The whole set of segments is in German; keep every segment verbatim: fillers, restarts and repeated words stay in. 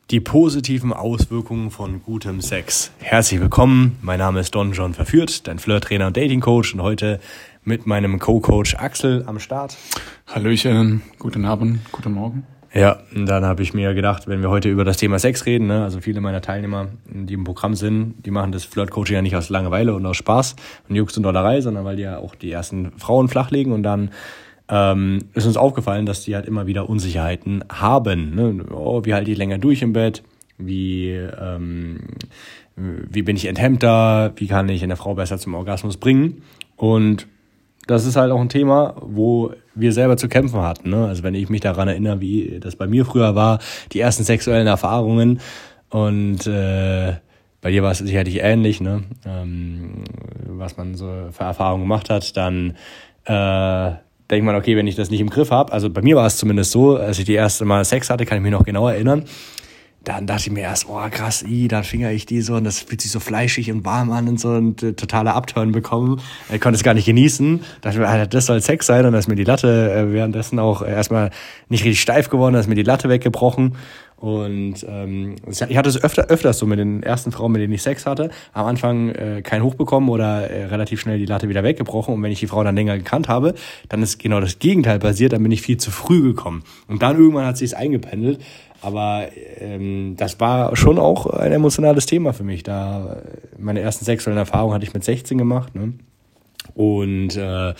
Die positiven Auswirkungen von gutem Sex. Herzlich willkommen, mein Name ist Don John Verführt, dein Flirt-Trainer und Dating-Coach und heute mit meinem Co-Coach Axel am Start. Hallöchen, guten Abend, guten Morgen. Ja, und dann habe ich mir gedacht, wenn wir heute über das Thema Sex reden, ne, also viele meiner Teilnehmer, die im Programm sind, die machen das Flirt-Coaching ja nicht aus Langeweile und aus Spaß und Jux und Dollerei, sondern weil die ja auch die ersten Frauen flachlegen und dann Ähm, ist uns aufgefallen, dass die halt immer wieder Unsicherheiten haben. Ne? Oh, wie halte ich länger durch im Bett? Wie, ähm, wie bin ich enthemmter? Wie kann ich eine Frau besser zum Orgasmus bringen? Und das ist halt auch ein Thema, wo wir selber zu kämpfen hatten. Ne? Also wenn ich mich daran erinnere, wie das bei mir früher war, die ersten sexuellen Erfahrungen und äh, bei dir war es sicherlich ähnlich, ne? ähm, was man so für Erfahrungen gemacht hat, dann äh, denkt man, okay, wenn ich das nicht im Griff habe, also bei mir war es zumindest so, als ich die erste Mal Sex hatte, kann ich mich noch genau erinnern, dann dachte ich mir erst, oh krass, i, dann finger ich die so und das fühlt sich so fleischig und warm an und so und äh, totale Abturn bekommen. Ich konnte es gar nicht genießen. Dachte mir, Alter, das soll Sex sein und dann ist mir die Latte äh, währenddessen auch erstmal nicht richtig steif geworden, dann ist mir die Latte weggebrochen. Und ähm, ich hatte es öfter öfters so mit den ersten Frauen, mit denen ich Sex hatte, am Anfang äh, keinen hochbekommen oder äh, relativ schnell die Latte wieder weggebrochen. Und wenn ich die Frau dann länger gekannt habe, dann ist genau das Gegenteil passiert, dann bin ich viel zu früh gekommen. Und dann irgendwann hat sich's eingependelt. Aber ähm, das war schon auch ein emotionales Thema für mich. Da meine ersten sexuellen Erfahrungen hatte ich mit sechzehn gemacht, ne? Und äh,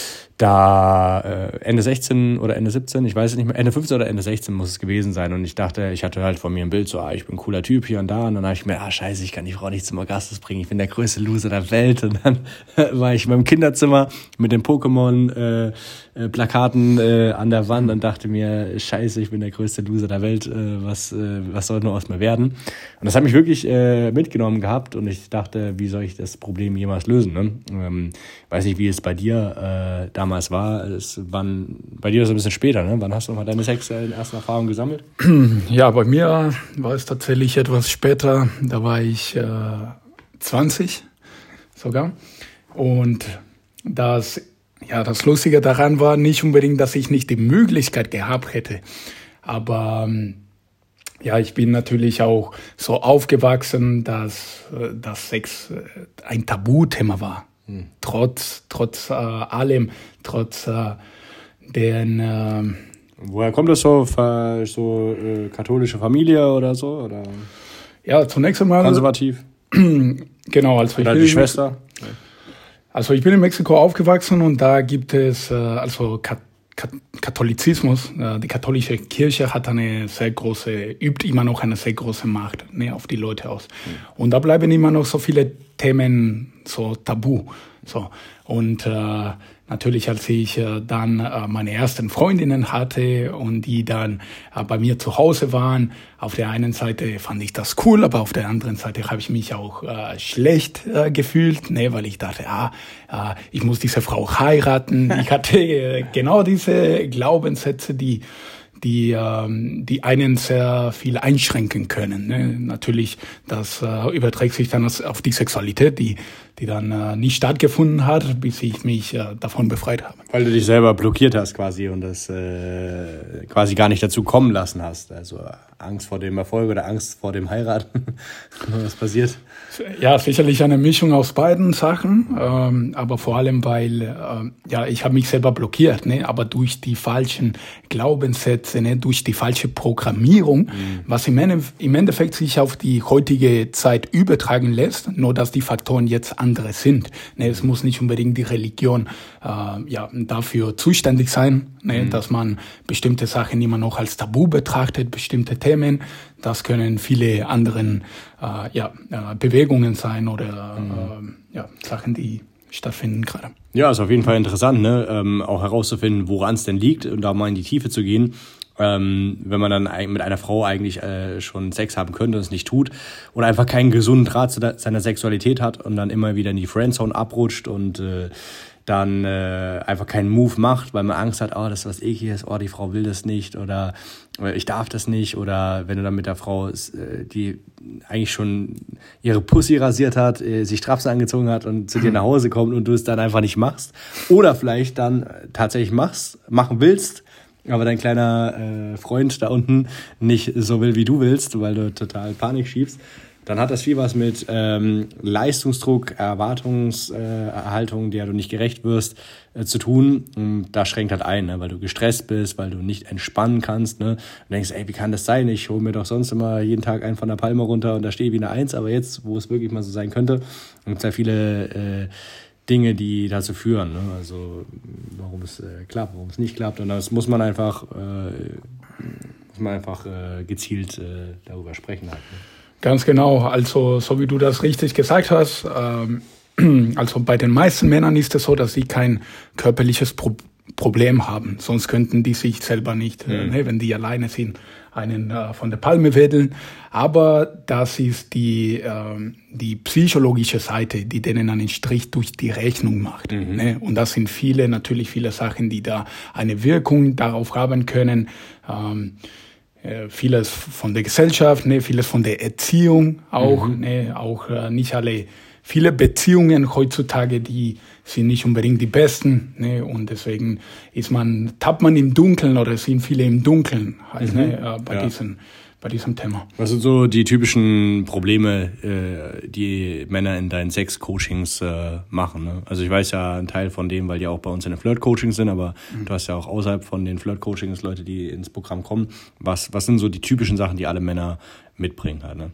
da äh, Ende sechzehn oder Ende siebzehn, ich weiß es nicht mehr, Ende fünfzehn oder Ende sechzehn muss es gewesen sein. Und ich dachte, ich hatte halt von mir ein Bild so, ah, ich bin ein cooler Typ hier und da. Und dann habe ich mir, ah scheiße, ich kann die Frau nicht zum Orgasmus bringen. Ich bin der größte Loser der Welt. Und dann war ich in meinem Kinderzimmer mit den Pokémon-Plakaten äh, äh, an der Wand und dachte mir, scheiße, ich bin der größte Loser der Welt. Äh, was, äh, was soll nur aus mir werden? Und das hat mich wirklich äh, mitgenommen gehabt. Und ich dachte, wie soll ich das Problem jemals lösen? Ne? Ähm, weiß nicht, wie es bei dir äh, damals war. Es waren bei dir so ein bisschen später, ne? Wann hast du mal deine sexuellen ersten Erfahrungen gesammelt? Ja, bei mir war es tatsächlich etwas später. Da war ich äh, zwanzig sogar. Und das, ja, das Lustige daran war nicht unbedingt, dass ich nicht die Möglichkeit gehabt hätte. Aber ja, ich bin natürlich auch so aufgewachsen, dass, dass Sex ein Tabuthema war. Hm. Trotz, trotz äh, allem, trotz äh, den... Äh, Woher kommt das so? So äh, katholische Familie oder so? Oder? Ja, zunächst einmal... Konservativ? Genau. Also oder ich die Schwester? Also ich bin in Mexiko aufgewachsen und da gibt es äh, also Kat- Kat- Katholizismus. Äh, die katholische Kirche hat eine sehr große, übt immer noch eine sehr große Macht, ne, auf die Leute aus. Mhm. Und da bleiben immer noch so viele Themen so tabu. So. Und äh, natürlich, als ich äh, dann äh, meine ersten Freundinnen hatte und die dann äh, bei mir zu Hause waren, auf der einen Seite fand ich das cool, aber auf der anderen Seite habe ich mich auch äh, schlecht äh, gefühlt, ne, weil ich dachte, ah, äh, ich muss diese Frau heiraten. Ich hatte äh, genau diese Glaubenssätze, die die ähm, die einen sehr viel einschränken können. Ne? Natürlich, das äh, überträgt sich dann auf die Sexualität, die die dann äh, nicht stattgefunden hat, bis ich mich äh, davon befreit habe. Weil du dich selber blockiert hast quasi und das äh, quasi gar nicht dazu kommen lassen hast. Also Angst vor dem Erfolg oder Angst vor dem Heiraten. Was passiert? Ja, sicherlich eine Mischung aus beiden Sachen, ähm, aber vor allem, weil äh, ja ich habe mich selber blockiert, ne, aber durch die falschen Glaubenssätze, ne, durch die falsche Programmierung, mhm. was im, Ende, im Endeffekt sich auf die heutige Zeit übertragen lässt, nur dass die Faktoren jetzt andere sind. Ne, es muss nicht unbedingt die Religion äh, ja dafür zuständig sein, ne, mhm. dass man bestimmte Sachen immer noch als Tabu betrachtet, bestimmte Themen. Das können viele anderen äh, ja, äh, Bewegungen sein oder mhm. äh, ja, Sachen, die stattfinden gerade. Ja, ist auf jeden Fall interessant, ne? Ähm, auch herauszufinden, woran es denn liegt und da mal in die Tiefe zu gehen. Ähm, wenn man dann mit einer Frau eigentlich äh, schon Sex haben könnte und es nicht tut und einfach keinen gesunden Draht zu der, seiner Sexualität hat und dann immer wieder in die Friendzone abrutscht und äh, dann äh, einfach keinen Move macht, weil man Angst hat, oh, das ist was Ekliges, oh, die Frau will das nicht oder äh, ich darf das nicht oder wenn du dann mit der Frau, äh, die eigentlich schon ihre Pussy rasiert hat, äh, sich Strapsen angezogen hat und zu dir nach Hause kommt und du es dann einfach nicht machst oder vielleicht dann tatsächlich machst, machen willst, aber dein kleiner äh, Freund da unten nicht so will, wie du willst, weil du total Panik schiebst, dann hat das viel was mit ähm, Leistungsdruck, Erwartungshaltung, äh, der du nicht gerecht wirst, äh, zu tun. Und das schränkt halt ein, ne? Weil du gestresst bist, weil du nicht entspannen kannst. Ne? Und denkst, ey, wie kann das sein? Ich hole mir doch sonst immer jeden Tag einen von der Palme runter und da stehe ich wie eine Eins. Aber jetzt, wo es wirklich mal so sein könnte, gibt es ja viele äh, Dinge, die dazu führen. Ne? Also warum es äh, klappt, warum es nicht klappt. Und das muss man einfach, äh, muss man einfach äh, gezielt äh, darüber sprechen halt. Ne? Ganz genau, also so wie du das richtig gesagt hast, ähm, also bei den meisten Männern ist es so, dass sie kein körperliches Pro- Problem haben, sonst könnten die sich selber nicht, mhm. äh, ne, wenn die alleine sind, einen äh, von der Palme wedeln. Aber das ist die äh, die psychologische Seite, die denen einen Strich durch die Rechnung macht. Mhm. Ne? Und das sind viele, natürlich viele Sachen, die da eine Wirkung darauf haben können. Ähm, Vieles von der Gesellschaft, ne, vieles von der Erziehung auch, mhm. ne, auch äh, nicht alle, viele Beziehungen heutzutage, die sind nicht unbedingt die besten, ne, und deswegen ist man, tappt man im Dunkeln oder sind viele im Dunkeln halt, mhm. ne, äh, bei ja. diesen, bei diesem Thema. Was sind so die typischen Probleme, äh, die Männer in deinen Sex-Coachings äh, machen? Ne? Also ich weiß ja einen Teil von dem, weil die auch bei uns in den Flirt-Coachings sind, aber mhm. du hast ja auch außerhalb von den Flirt-Coachings Leute, die ins Programm kommen. Was, was sind so die typischen Sachen, die alle Männer mitbringen halt, ne?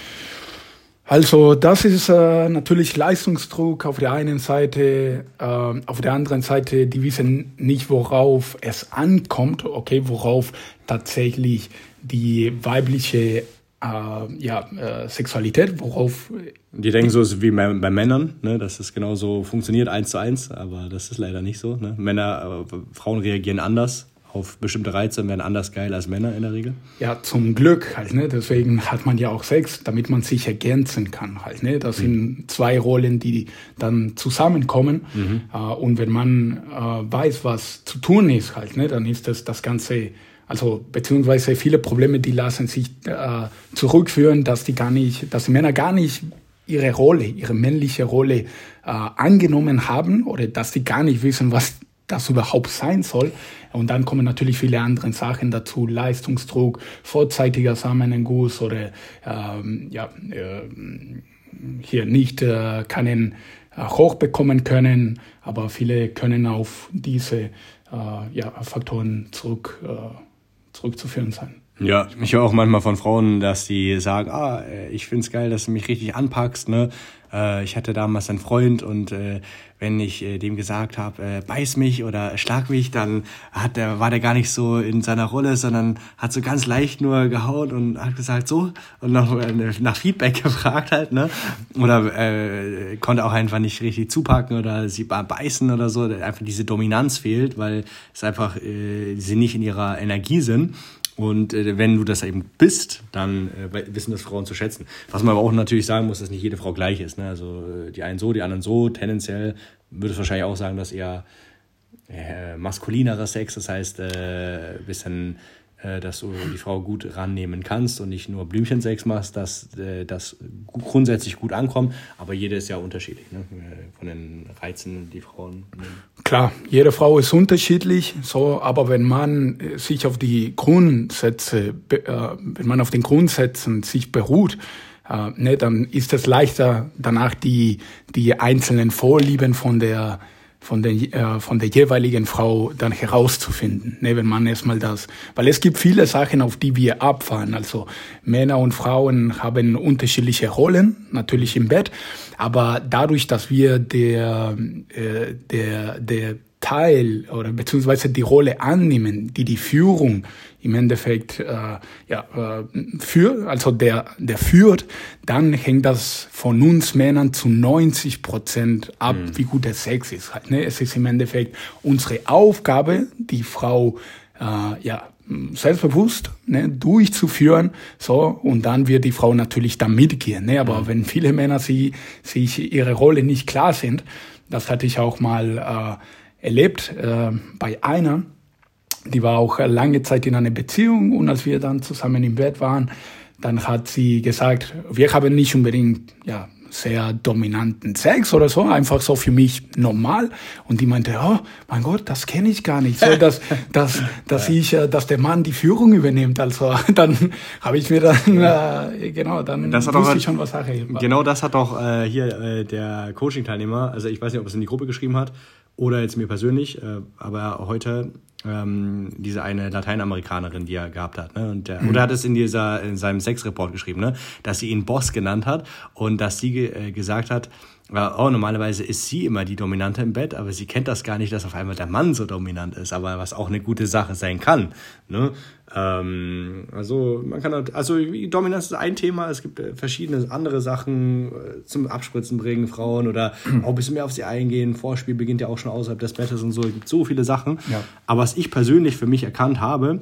Also das ist äh, natürlich Leistungsdruck auf der einen Seite, äh, auf der anderen Seite, die wissen nicht, worauf es ankommt, okay, worauf tatsächlich die weibliche äh, ja, äh, Sexualität, worauf... Die denken so, ist wie bei, bei Männern, ne, dass es genauso funktioniert, eins zu eins, aber das ist leider nicht so. Ne? Männer, äh, Frauen reagieren anders auf bestimmte Reize und werden anders geil als Männer in der Regel. Ja, zum Glück halt, ne? Deswegen hat man ja auch Sex, damit man sich ergänzen kann halt, ne? Das mhm. sind zwei Rollen, die dann zusammenkommen. Mhm. Äh, und wenn man äh, weiß, was zu tun ist halt, ne, dann ist das das Ganze, also beziehungsweise viele Probleme, die lassen sich äh, zurückführen, dass die gar nicht, dass die Männer gar nicht ihre Rolle, ihre männliche Rolle äh, angenommen haben oder dass die gar nicht wissen, was das überhaupt sein soll. Und dann kommen natürlich viele andere Sachen dazu, Leistungsdruck, vorzeitiger Samenerguss oder ähm, ja, äh, hier nicht äh, keinen äh, hochbekommen können, aber viele können auf diese äh, ja, Faktoren zurück, äh, zurückzuführen sein. Ja, ich höre auch manchmal von Frauen, dass die sagen, ah, ich find's geil, dass du mich richtig anpackst, ne? Ich hatte damals einen Freund und äh, wenn ich äh, dem gesagt habe, äh, beiß mich oder schlag mich, dann hat der, war der gar nicht so in seiner Rolle, sondern hat so ganz leicht nur gehauen und hat gesagt so und nach, äh, nach Feedback gefragt halt, ne? Oder äh, konnte auch einfach nicht richtig zupacken oder sie beißen oder so. Einfach diese Dominanz fehlt, weil es einfach äh, sie nicht in ihrer Energie sind. Und äh, wenn du das eben bist, dann äh, wissen das Frauen zu schätzen. Was man aber auch natürlich sagen muss, dass nicht jede Frau gleich ist. Ne? Also äh, die einen so, die anderen so. Tendenziell würde es wahrscheinlich auch sagen, dass eher äh, maskulinerer Sex, das heißt, äh, bisschen, äh, dass du die Frau gut rannehmen kannst und nicht nur Blümchensex machst, dass äh, das grundsätzlich gut ankommt. Aber jede ist ja unterschiedlich, ne? Von den Reizen, die Frauen nehmen. Klar, jede Frau ist unterschiedlich, so, aber wenn man sich auf die Grundsätze, äh, wenn man auf den Grundsätzen sich beruht, äh, ne, dann ist es leichter, danach die die einzelnen Vorlieben von der von der äh, von der jeweiligen Frau dann herauszufinden, ne, wenn man erstmal das, weil es gibt viele Sachen, auf die wir abfahren. Also Männer und Frauen haben unterschiedliche Rollen, natürlich im Bett, aber dadurch, dass wir der äh, der der Teil oder beziehungsweise die Rolle annehmen, die die Führung im Endeffekt äh, ja äh, für, also der der führt, dann hängt das von uns Männern zu neunzig Prozent ab, mhm. wie gut der Sex ist. Halt, ne? Es ist im Endeffekt unsere Aufgabe, die Frau äh, ja selbstbewusst, ne, durchzuführen, so, und dann wird die Frau natürlich da mitgehen, ne, aber mhm. wenn viele Männer sie, sich ihre Rolle nicht klar sind, das hatte ich auch mal äh, erlebt äh, bei einer, die war auch lange Zeit in einer Beziehung und als wir dann zusammen im Bett waren, dann hat sie gesagt, wir haben nicht unbedingt, ja, sehr dominanten Sex oder so, einfach so für mich normal. Und die meinte, oh mein Gott, das kenne ich gar nicht, so dass dass dass ich, dass der Mann die Führung übernimmt. Also dann habe ich mir dann äh, genau, dann das wusste auch, ich schon, was Sache war. Genau, das hat doch äh, hier äh, der Coaching-Teilnehmer, also ich weiß nicht, ob es in die Gruppe geschrieben hat oder jetzt mir persönlich, äh, aber heute ähm, diese eine Lateinamerikanerin, die er gehabt hat, ne? Und der, mhm. oder hat es in dieser in seinem Sexreport geschrieben, ne? Dass sie ihn Boss genannt hat und dass sie ge- äh, gesagt hat, oh, normalerweise ist sie immer die Dominante im Bett, aber sie kennt das gar nicht, dass auf einmal der Mann so dominant ist, aber was auch eine gute Sache sein kann, ne? Ähm, also man kann halt, also Dominanz ist ein Thema, es gibt verschiedene andere Sachen äh, zum Abspritzen bringen, Frauen oder auch ein bisschen mehr auf sie eingehen, Vorspiel beginnt ja auch schon außerhalb des Bettes und so, es gibt so viele Sachen, ja. Aber was ich persönlich für mich erkannt habe,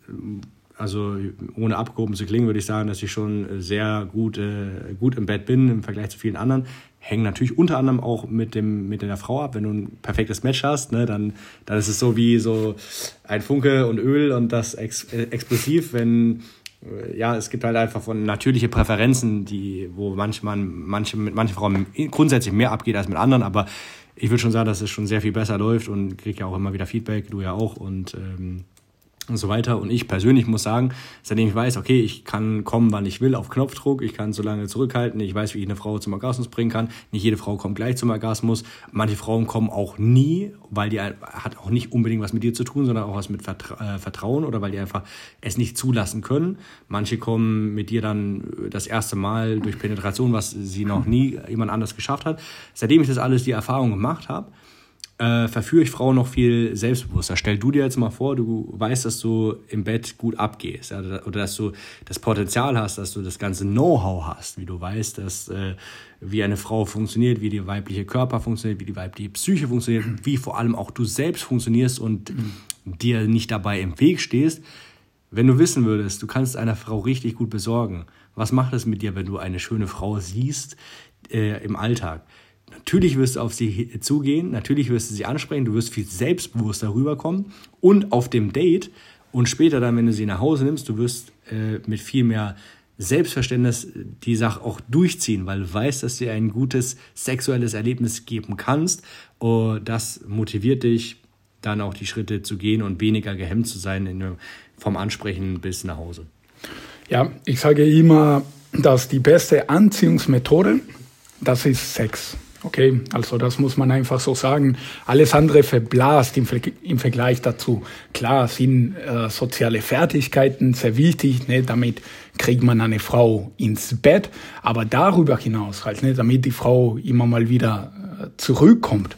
also ohne abgehoben zu klingen, würde ich sagen, dass ich schon sehr gut, äh, gut im Bett bin im Vergleich zu vielen anderen. Hängt natürlich unter anderem auch mit dem mit der Frau ab. Wenn du ein perfektes Match hast, ne, dann dann ist es so wie so ein Funke und Öl und das ex, äh, explosiv. Wenn äh, ja, es gibt halt einfach von natürliche Präferenzen, die wo manchmal manche mit manchen Frauen grundsätzlich mehr abgeht als mit anderen. Aber ich würde schon sagen, dass es schon sehr viel besser läuft und kriege ja auch immer wieder Feedback, du ja auch und ähm, und so weiter. Und ich persönlich muss sagen, seitdem ich weiß, okay, ich kann kommen, wann ich will, auf Knopfdruck, ich kann so lange zurückhalten, ich weiß, wie ich eine Frau zum Orgasmus bringen kann. Nicht jede Frau kommt gleich zum Orgasmus. Manche Frauen kommen auch nie, weil die hat auch nicht unbedingt was mit dir zu tun, sondern auch was mit Vertra- äh, Vertrauen oder weil die einfach es nicht zulassen können. Manche kommen mit dir dann das erste Mal durch Penetration, was sie noch nie jemand anders geschafft hat. Seitdem ich das alles die Erfahrung gemacht habe, Äh, verführe ich Frauen noch viel selbstbewusster. Stell du dir jetzt mal vor, du weißt, dass du im Bett gut abgehst, ja, oder dass du das Potenzial hast, dass du das ganze Know-how hast, wie du weißt, dass äh, wie eine Frau funktioniert, wie der weibliche Körper funktioniert, wie die weibliche Psyche funktioniert, wie vor allem auch du selbst funktionierst und mhm. dir nicht dabei im Weg stehst. Wenn du wissen würdest, du kannst einer Frau richtig gut besorgen, was macht es mit dir, wenn du eine schöne Frau siehst äh, im Alltag? Natürlich wirst du auf sie zugehen, natürlich wirst du sie ansprechen, du wirst viel selbstbewusster rüberkommen und auf dem Date und später dann, wenn du sie nach Hause nimmst, du wirst äh, mit viel mehr Selbstverständnis die Sache auch durchziehen, weil du weißt, dass du dir ein gutes sexuelles Erlebnis geben kannst und das motiviert dich, dann auch die Schritte zu gehen und weniger gehemmt zu sein in, vom Ansprechen bis nach Hause. Ja, ich sage immer, dass die beste Anziehungsmethode, das ist Sex. Okay, also das muss man einfach so sagen. Alles andere verblasst im, Ver- im Vergleich dazu. Klar sind äh, soziale Fertigkeiten sehr wichtig, ne? Damit kriegt man eine Frau ins Bett, aber darüber hinaus halt, ne? Damit die Frau immer mal wieder äh, zurückkommt.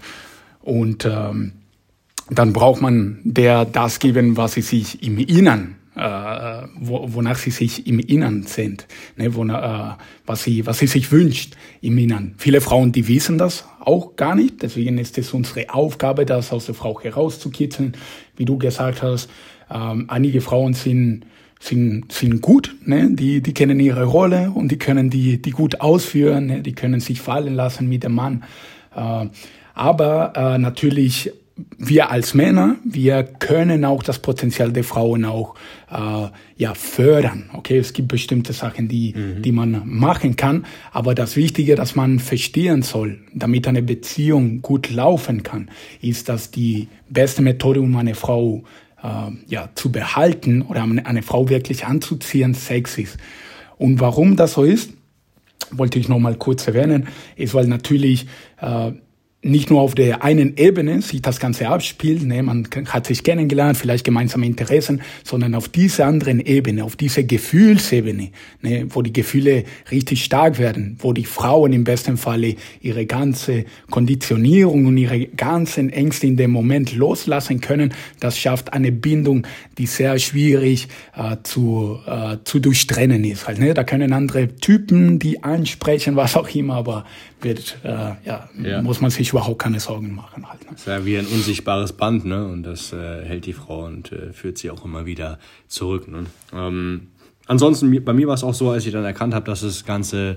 Und ähm, dann braucht man der das geben, was sie sich im Innern Äh, wo, wonach sie sich im Innern sind, ne, wo, äh, was sie, was sie sich wünscht im Innern. Viele Frauen, die wissen das auch gar nicht, deswegen ist es unsere Aufgabe, das aus der Frau herauszukitzeln, wie du gesagt hast. Ähm, einige Frauen sind sind sind gut, ne, die die kennen ihre Rolle und die können die die gut ausführen, ne, die können sich fallen lassen mit dem Mann. Äh, aber äh, natürlich wir als Männer, wir können auch das Potenzial der Frauen auch äh, ja fördern. Okay, es gibt bestimmte Sachen, die mhm. die man machen kann, aber das Wichtige, das man verstehen soll, damit eine Beziehung gut laufen kann, ist, dass die beste Methode, um eine Frau äh, ja zu behalten oder eine, eine Frau wirklich anzuziehen, Sex ist. Und warum das so ist, wollte ich noch mal kurz erwähnen, ist, weil natürlich äh, nicht nur auf der einen Ebene sich das Ganze abspielt, ne, man hat sich kennengelernt, vielleicht gemeinsame Interessen, sondern auf dieser anderen Ebene, auf dieser Gefühlsebene, ne, wo die Gefühle richtig stark werden, wo die Frauen im besten Falle ihre ganze Konditionierung und ihre ganzen Ängste in dem Moment loslassen können. Das schafft eine Bindung, die sehr schwierig äh, zu äh, zu durchtrennen ist. Halt, ne? Da können andere Typen die ansprechen, was auch immer, aber wird äh, ja, ja muss man sich überhaupt keine Sorgen machen. Halt, ne? Das ist ja wie ein unsichtbares Band, ne? Und das äh, hält die Frau und äh, führt sie auch immer wieder zurück. Ne? Ähm, ansonsten, bei mir war es auch so, als ich dann erkannt habe, dass das Ganze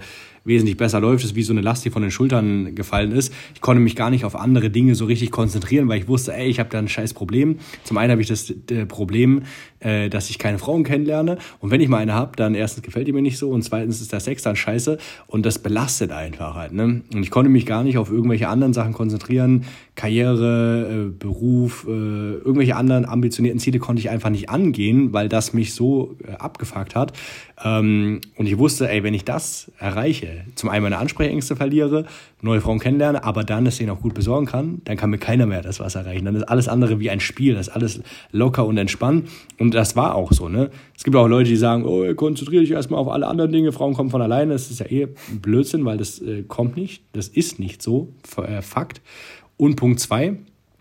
wesentlich besser läuft. Es ist wie so eine Last, die von den Schultern gefallen ist. Ich konnte mich gar nicht auf andere Dinge so richtig konzentrieren, weil ich wusste, ey, ich habe da ein scheiß Problem. Zum einen habe ich das äh, Problem, äh, dass ich keine Frauen kennenlerne. Und wenn ich mal eine habe, dann erstens gefällt die mir nicht so und zweitens ist der Sex dann scheiße. Und das belastet einfach halt. Ne? Und ich konnte mich gar nicht auf irgendwelche anderen Sachen konzentrieren. Karriere, äh, Beruf, äh, irgendwelche anderen ambitionierten Ziele konnte ich einfach nicht angehen, weil das mich so äh, abgefuckt hat. Ähm, und ich wusste, ey, wenn ich das erreiche, zum einen meine Ansprechängste verliere, neue Frauen kennenlerne, aber dann es denen auch gut besorgen kann, dann kann mir keiner mehr das was erreichen. Dann ist alles andere wie ein Spiel, das ist alles locker und entspannt. Und das war auch so, ne? Es gibt auch Leute, die sagen, oh, konzentriere dich erstmal auf alle anderen Dinge, Frauen kommen von alleine. Das ist ja eh Blödsinn, weil das äh, kommt nicht. Das ist nicht so, äh, Fakt. Und Punkt zwei,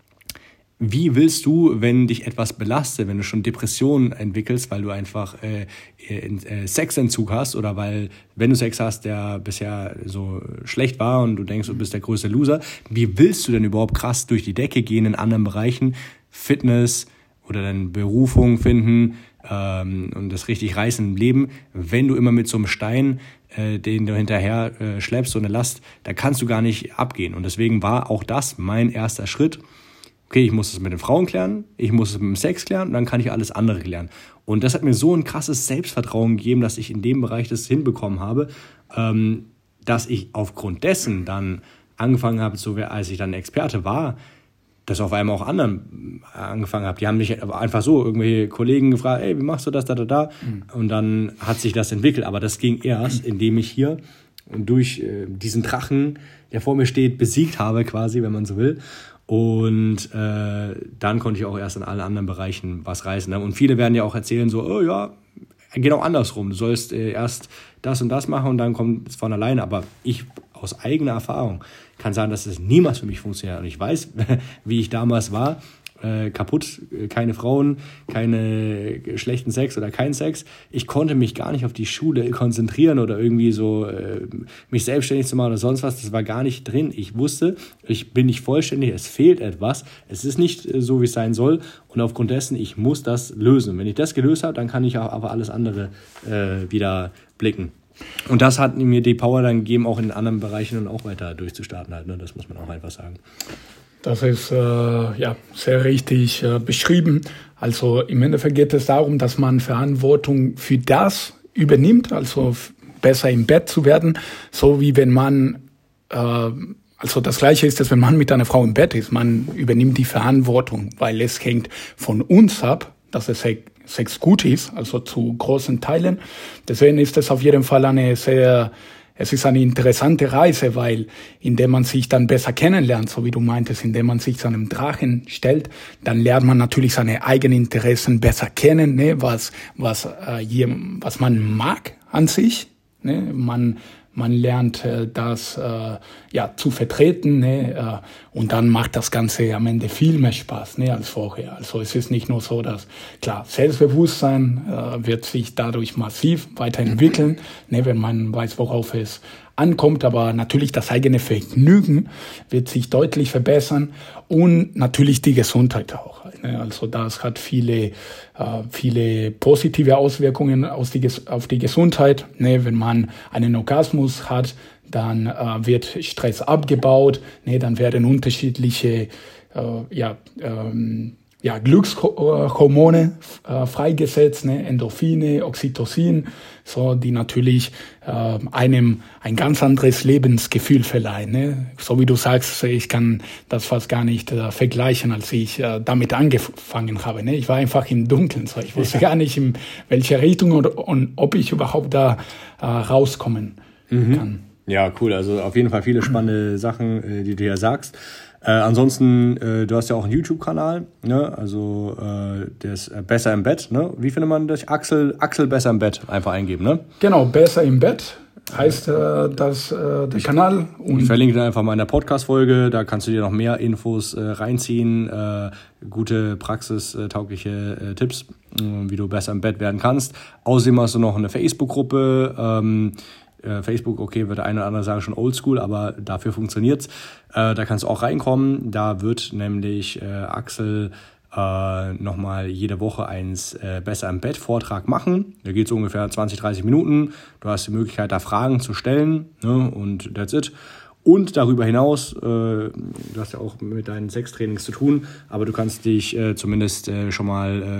wie willst du, wenn dich etwas belastet, wenn du schon Depressionen entwickelst, weil du einfach äh, äh, Sexentzug hast oder weil, wenn du Sex hast, der bisher so schlecht war und du denkst, du bist der größte Loser, wie willst du denn überhaupt krass durch die Decke gehen in anderen Bereichen, Fitness oder deine Berufung finden ähm, und das richtig reißen im Leben, wenn du immer mit so einem Stein, äh, den du hinterher äh, schleppst, so eine Last, da kannst du gar nicht abgehen. Und deswegen war auch das mein erster Schritt. Okay, ich muss es mit den Frauen klären, ich muss es mit dem Sex klären und dann kann ich alles andere klären. Und das hat mir so ein krasses Selbstvertrauen gegeben, dass ich in dem Bereich das hinbekommen habe, ähm, dass ich aufgrund dessen dann angefangen habe, so als ich dann Experte war, dass auf einmal auch anderen angefangen habe. Die haben mich einfach so, irgendwelche Kollegen gefragt, ey, wie machst du das, da, da, da? Mhm. Und dann hat sich das entwickelt. Aber das ging erst, indem ich hier durch äh, diesen Drachen, der vor mir steht, besiegt habe quasi, wenn man so will. Und äh, dann konnte ich auch erst in allen anderen Bereichen was reißen. Ne? Und viele werden ja auch erzählen so, oh ja, genau andersrum. Du sollst äh, erst das und das machen und dann kommt es von alleine. Aber ich aus eigener Erfahrung kann sagen, dass es niemals für mich funktioniert. Und ich weiß, wie ich damals war, äh, kaputt, keine Frauen, keine schlechten Sex oder kein Sex. Ich konnte mich gar nicht auf die Schule konzentrieren oder irgendwie so äh, mich selbstständig zu machen oder sonst was. Das war gar nicht drin. Ich wusste, ich bin nicht vollständig, es fehlt etwas. Es ist nicht äh, so, wie es sein soll. Und aufgrund dessen, ich muss das lösen. Und wenn ich das gelöst habe, dann kann ich auch auf alles andere äh, wieder blicken. Und das hat mir die Power dann gegeben, auch in anderen Bereichen und auch weiter durchzustarten halt, ne? Das muss man auch einfach sagen. Das ist äh, ja sehr richtig äh, beschrieben. Also im Endeffekt geht es darum, dass man Verantwortung für das übernimmt, also f- besser im Bett zu werden, so wie wenn man, äh, also das Gleiche ist es, wenn man mit einer Frau im Bett ist, man übernimmt die Verantwortung, weil es hängt von uns ab, dass es Sex gut ist, also zu großen Teilen. Deswegen ist es auf jeden Fall eine sehr, es ist eine interessante Reise, weil indem man sich dann besser kennenlernt, so wie du meintest, indem man sich seinem Drachen stellt, dann lernt man natürlich seine eigenen Interessen besser kennen, ne, was was äh, je, was man mag an sich, ne, man man lernt äh, das äh, ja zu vertreten, ne, äh, und dann macht das Ganze am Ende viel mehr Spaß, ne, als vorher. Also es ist nicht nur so, dass klar Selbstbewusstsein äh, wird sich dadurch massiv weiterentwickeln, ne, wenn man weiß, worauf es ankommt, aber natürlich das eigene Vergnügen wird sich deutlich verbessern und natürlich die Gesundheit auch. Ne? Also das hat viele, äh, viele positive Auswirkungen aus die, auf die Gesundheit. Ne? Wenn man einen Orgasmus hat, dann äh, wird Stress abgebaut, ne? Dann werden unterschiedliche äh, ja, ähm, ja, Glückshormone äh, freigesetzt, ne? Endorphine, Oxytocin, so, die natürlich äh, einem ein ganz anderes Lebensgefühl verleihen. Ne? So wie du sagst, ich kann das fast gar nicht äh, vergleichen, als ich äh, damit angefangen habe. Ne? Ich war einfach im Dunkeln, so. Ich wusste gar nicht, in welche Richtung oder, und ob ich überhaupt da äh, rauskommen mhm. kann. Ja, cool. Also auf jeden Fall viele spannende Sachen, äh, die du hier sagst. Äh, ansonsten, äh, du hast ja auch einen YouTube-Kanal, ne? Also äh, der ist äh, Besser im Bett, ne? Wie findet man das? Axel, Axel Besser im Bett einfach eingeben, ne? Genau, Besser im Bett heißt äh, das äh, der ich, Kanal. Und ich verlinke dann einfach mal in der Podcast-Folge, da kannst du dir noch mehr Infos äh, reinziehen, äh, gute praxistaugliche äh, Tipps, äh, wie du besser im Bett werden kannst. Außerdem hast du noch eine Facebook-Gruppe, ähm, Facebook, okay, wird der eine oder andere sagen, schon oldschool, aber dafür funktioniert's. Äh, da kannst du auch reinkommen. Da wird nämlich äh, Axel äh, nochmal jede Woche eins äh, Besser im Bett Vortrag machen. Da geht es ungefähr zwanzig, dreißig Minuten. Du hast die Möglichkeit, da Fragen zu stellen, ne? Und that's it. Und darüber hinaus, äh, du hast ja auch mit deinen Sextrainings zu tun, aber du kannst dich äh, zumindest äh, schon mal äh,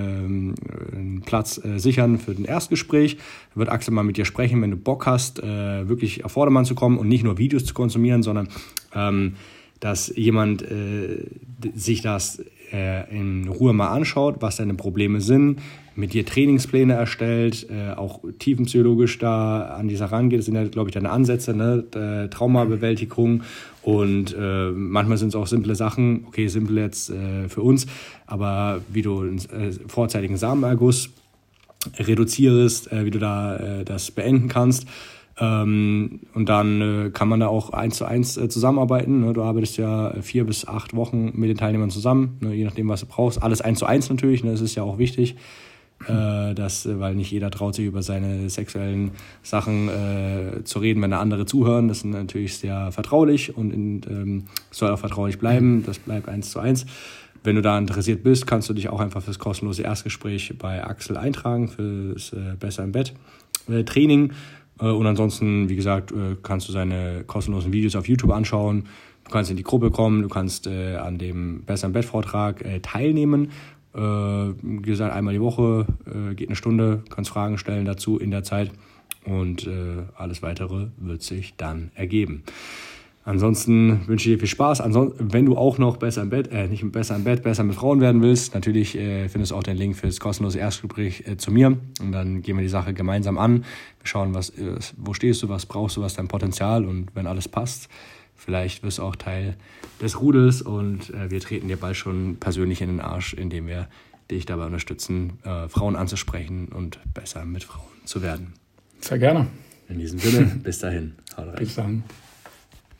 einen Platz äh, sichern für ein Erstgespräch. Da wird Axel mal mit dir sprechen, wenn du Bock hast, äh, wirklich auf Vordermann zu kommen und nicht nur Videos zu konsumieren, sondern ähm, dass jemand äh, sich das äh, in Ruhe mal anschaut, was deine Probleme sind, mit dir Trainingspläne erstellt, äh, auch tiefenpsychologisch da an die Sache rangeht. Das sind ja, glaube ich, deine Ansätze, ne? Äh, Traumabewältigung und äh, manchmal sind es auch simple Sachen, okay, simpel jetzt äh, für uns, aber wie du einen äh, vorzeitigen Samenerguss reduzierst, äh, wie du da äh, das beenden kannst. Ähm, und dann äh, kann man da auch eins zu eins äh, zusammenarbeiten. Ne? Du arbeitest ja vier bis acht Wochen mit den Teilnehmern zusammen, ne? Je nachdem, was du brauchst. Alles eins zu eins natürlich, ne? Das ist ja auch wichtig. Äh, das, weil nicht jeder traut sich über seine sexuellen Sachen äh, zu reden, wenn da andere zuhören. Das ist natürlich sehr vertraulich und in, ähm, soll auch vertraulich bleiben. Das bleibt eins zu eins. Wenn du da interessiert bist, kannst du dich auch einfach fürs kostenlose Erstgespräch bei Axel eintragen, fürs äh, Besser im Bett äh, Training. Äh, und ansonsten, wie gesagt, äh, kannst du seine kostenlosen Videos auf YouTube anschauen. Du kannst in die Gruppe kommen, du kannst äh, an dem Besser im Bett Vortrag äh, teilnehmen. Äh, wie gesagt, einmal die Woche, äh, geht eine Stunde, kannst Fragen stellen dazu in der Zeit und äh, alles Weitere wird sich dann ergeben. Ansonsten wünsche ich dir viel Spaß. Ansonsten, wenn du auch noch besser im Bett, äh, nicht besser im Bett, besser mit Frauen werden willst, natürlich äh, findest du auch den Link für das kostenlose Erstgespräch äh, zu mir und dann gehen wir die Sache gemeinsam an. Wir schauen, was, äh, wo stehst du, was brauchst du, was ist dein Potenzial und wenn alles passt, vielleicht wirst du auch Teil des Rudels und äh, wir treten dir bald schon persönlich in den Arsch, indem wir dich dabei unterstützen, äh, Frauen anzusprechen und besser mit Frauen zu werden. Sehr gerne. In diesem Sinne, bis dahin. Haut rein. Bis dann.